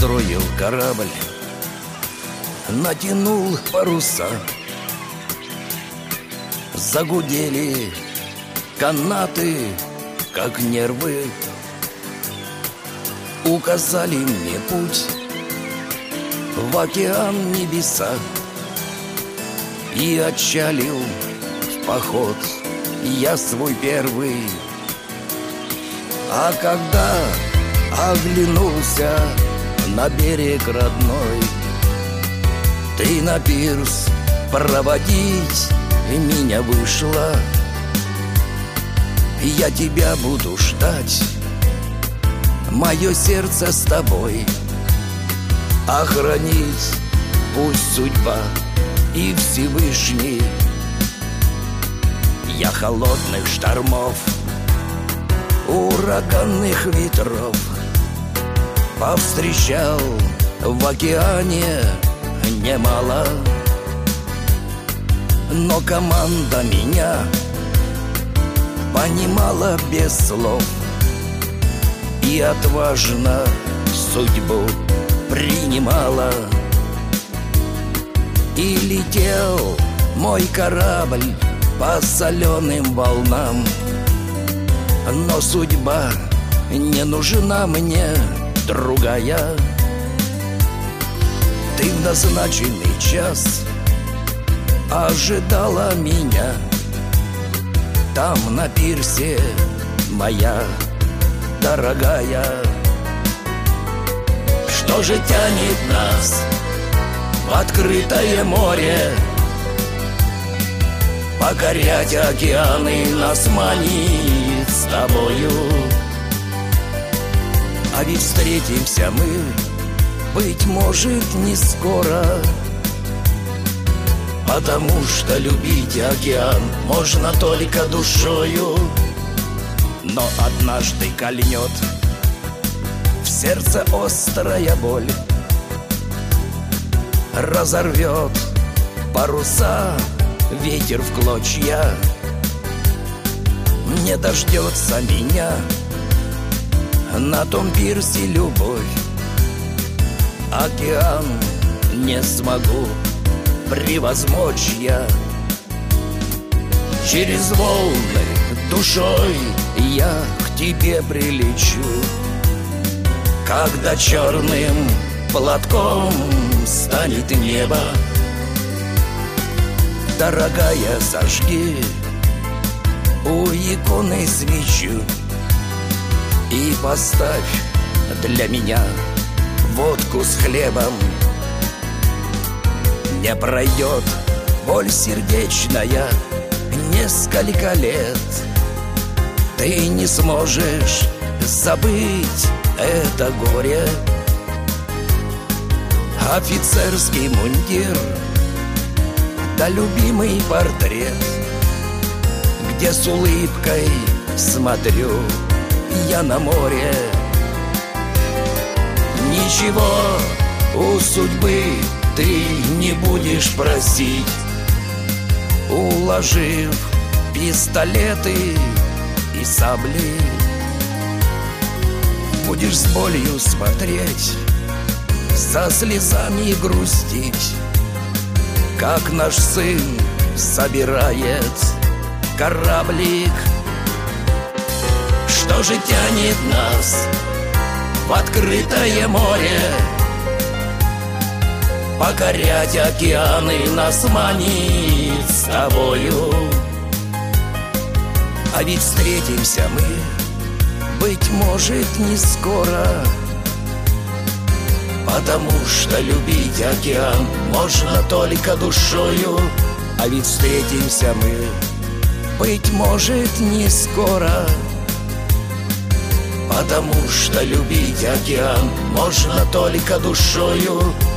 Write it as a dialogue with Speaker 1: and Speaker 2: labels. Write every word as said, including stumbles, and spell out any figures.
Speaker 1: построил корабль, натянул паруса. Загудели канаты, как нервы. Указали мне путь в океан небеса. И отчалил в поход я свой первый. А когда оглянулся на берег родной, ты на пирс проводить меня вышла. Я тебя буду ждать, мое сердце с тобой. Охранить пусть судьба и Всевышний. Я холодных штормов, ураганных ветров повстречал в океане немало. Но команда меня понимала без слов и отважно судьбу принимала. И летел мой корабль по соленым волнам. Но судьба не нужна мне другая. Ты в назначенный час ожидала меня там на пирсе, моя дорогая. Что же тянет нас в открытое море? Покорять океаны нас манит с тобою. А ведь встретимся мы, быть может, не скоро, потому что любить океан можно только душою. Но однажды кольнет в сердце острая боль, разорвет паруса ветер в клочья. Не дождется меня на том пирсе любовь. Океан не смогу превозмочь я. Через волны душой я к тебе прилечу, когда черным платком станет небо. Дорогая, зажги у иконы свечу и поставь для меня водку с хлебом. Не пройдет боль сердечная несколько лет, ты не сможешь забыть это горе. Офицерский мундир да любимый портрет, где с улыбкой смотрю я на море. Ничего у судьбы ты не будешь просить, уложив пистолеты и сабли. Будешь с болью смотреть, со слезами грустить, как наш сын собирает кораблик. Что же тянет нас в открытое море? Покорять океаны нас манит с тобою. А ведь встретимся мы, быть может, не скоро, потому что любить океан можно только душою. А ведь встретимся мы, быть может, не скоро, потому что любить океан можно только душою.